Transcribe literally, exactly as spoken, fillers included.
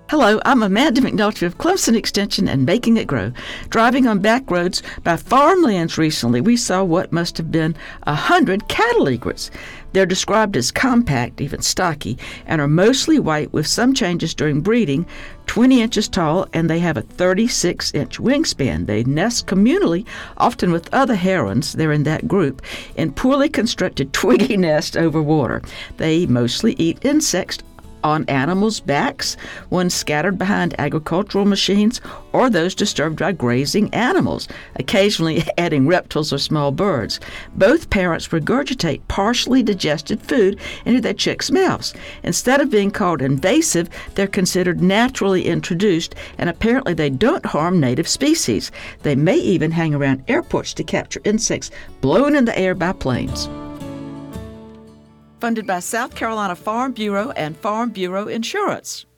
Hello, I'm Amanda McNulty of Clemson Extension and Making It Grow. Driving on back roads by farmlands recently, we saw what must have been a hundred cattle egrets. They're described as compact, even stocky, and are mostly white with some changes during breeding, twenty inches tall, and they have a thirty-six inch wingspan. They nest communally, often with other herons, they're in that group, in poorly constructed twiggy nests over water. They mostly eat insects on animals' backs, ones scattered behind agricultural machines, or those disturbed by grazing animals, occasionally adding reptiles or small birds. Both parents regurgitate partially digested food into their chicks' mouths. Instead of being called invasive, they're considered naturally introduced, and apparently they don't harm native species. They may even hang around airports to capture insects blown in the air by planes. Funded by South Carolina Farm Bureau and Farm Bureau Insurance.